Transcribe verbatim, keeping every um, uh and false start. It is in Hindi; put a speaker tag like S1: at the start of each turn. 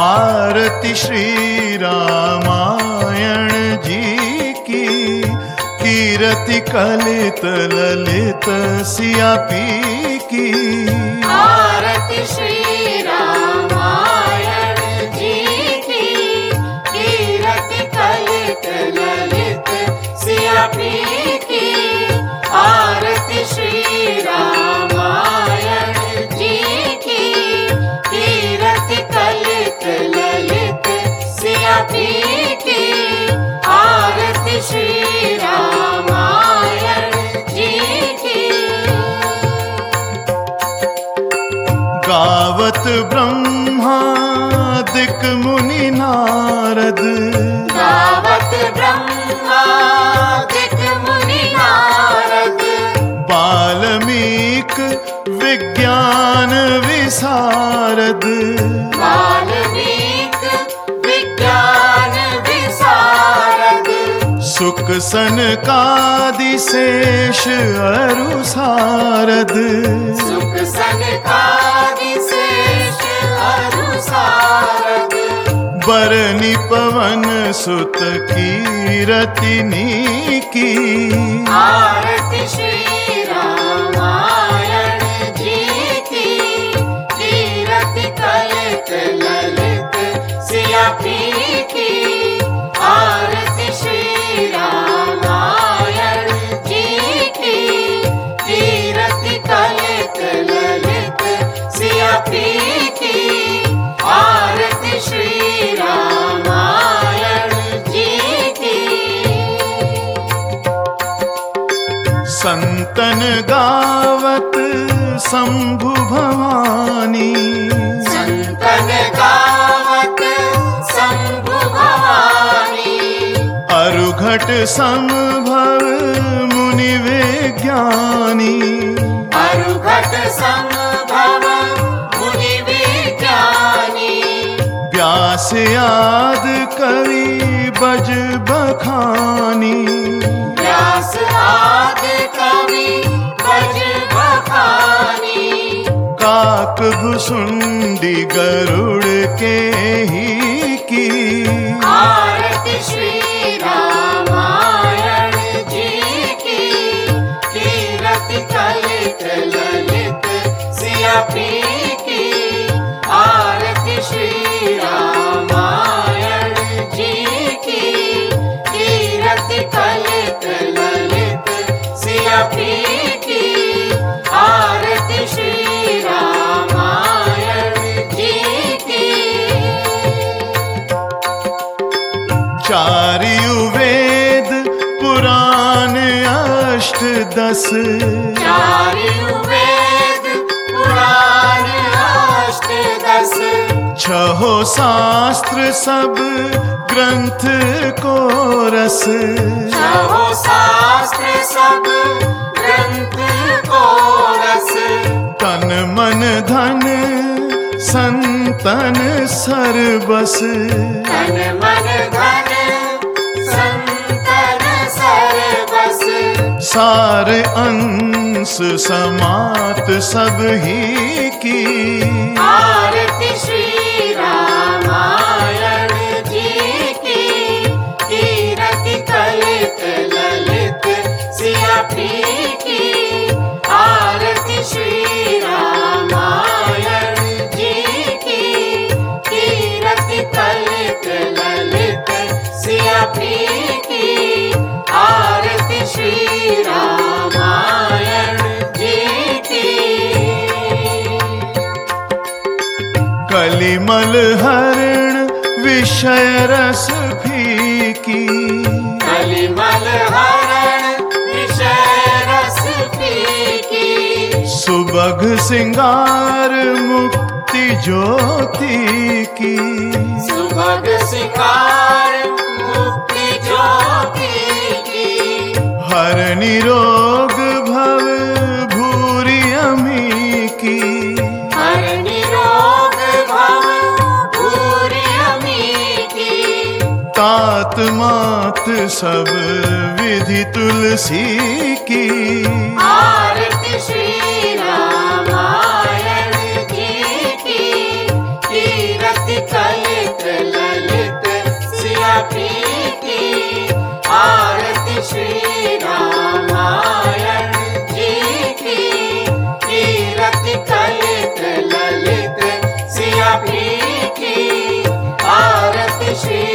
S1: आरती श्री रामायण जी की, कीरति कलित ललित सिया पी की।
S2: आरती श्री रामायण जी की, कीरति कलित ललित सिया पी की। आरती श्री रामायण जी की, कीरति कलित ललित सिया पी की। आरती श्री रामायण जी की।
S1: गावत ब्रह्मादिक मुनि नारद,
S2: गावत ब्रह्मादिक मुनि नारद।
S1: वाल्मीक विज्ञान विशारद,
S2: वाल्मीक विज्ञान विशारद।
S1: सुक सनकादि शेष अरु सारद,
S2: सुख सनकादि शेष अरु सारद।
S1: बरनि पवन सुत कीरतिनी की।
S2: आरती श्री रामायण जी की, कीरति कलित ललित सिया पी की। आरती श्री रामायण जी की, कीरति कलित ललित सिया पी की। आरती श्री रामायण जी की।
S1: संतन गावत शंभु भवानी,
S2: संतन गावत शंभु भवानी।
S1: अरुघट संभव मुनि विज्ञानी,
S2: अरुघट संभव मुनि विज्ञानी।
S1: व्यास आदि कवि बज बखानी,
S2: व्यास आदि कवि बज बखानी।
S1: काक भुसुंडी गरुड़ के ही की।
S2: आरती श्री रामायण जी की, कीरति कलित ललित सिया पी की। आरती श्री रामायण जी की, कीरति कलित ललित सिया पी की। आरती श्री रामायण जी की।
S1: चारियु वेद पुराण अष्ट दस,
S2: चारियु वेद पुराण अष्ट दस।
S1: छहो शास्त्र सब ग्रंथ को रस,
S2: छहो शास्त्र सब ग्रंथ को रस।
S1: तन मन धन संतन सर्वस,
S2: तन मन धन संतन सर्वस।
S1: सार अंश समात सब ही की।
S2: आरती श्री रामायण जी की, कीरति कलित ललित सिया पी की। आरती श्री रामायण जी की, कीरति कलित ललित सिया पी की। आरती श्री रामायण जी की।
S1: कलिमल हरण विषय रस फीकी,
S2: कलिमल हरण विषय रस फीकी।
S1: सुबग सिंगार मुक्ति ज्योति की।
S2: सुभग सिंगार मुक्ति ज्योति की।
S1: हर निरोग भव भूरि अमी की।
S2: हर निरोग भव भूरि अमी की।
S1: तात मात सब विधि तुलसी की।
S2: आरती श्री रामायण जी की, कीरति कलित श्री